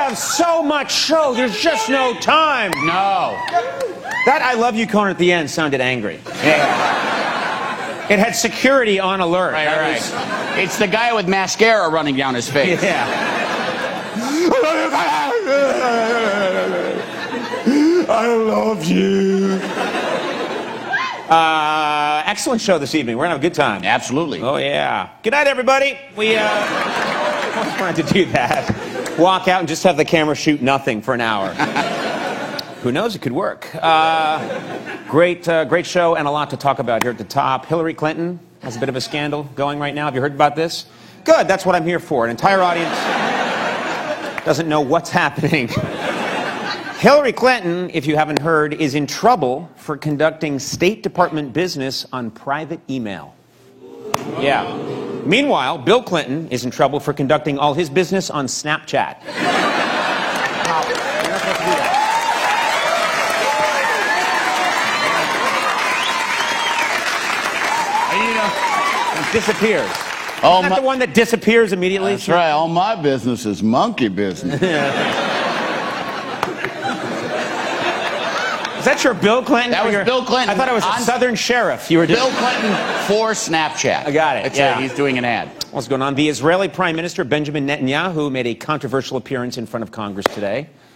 have so much show, there's just no time. No. That I love you, Conan, at the end sounded angry. Yeah. It had security on alert. Right. It's the guy with mascara running down his face. Yeah. I love you. Excellent show this evening. We're going to have a good time. Absolutely. Oh, yeah. Good night, everybody. We always wanted to do that. Walk out and just have the camera shoot nothing for an hour. Who knows? It could work. Great show and a lot to talk about here at the top. Hillary Clinton has a bit of a scandal going right now. Have you heard about this? Good. That's what I'm here for. An entire audience doesn't know what's happening. Hillary Clinton, if you haven't heard, is in trouble for conducting State Department business on private email. Yeah. Meanwhile, Bill Clinton is in trouble for conducting all his business on Snapchat. It disappears. Isn't that the one that disappears immediately? That's right. All my business is monkey business. Is that your Bill Clinton? That was Bill Clinton. I thought it was a Southern sheriff. You were Bill Clinton for Snapchat. I got it. That's yeah. it. He's doing an ad. What's going on? The Israeli Prime Minister Benjamin Netanyahu made a controversial appearance in front of Congress today.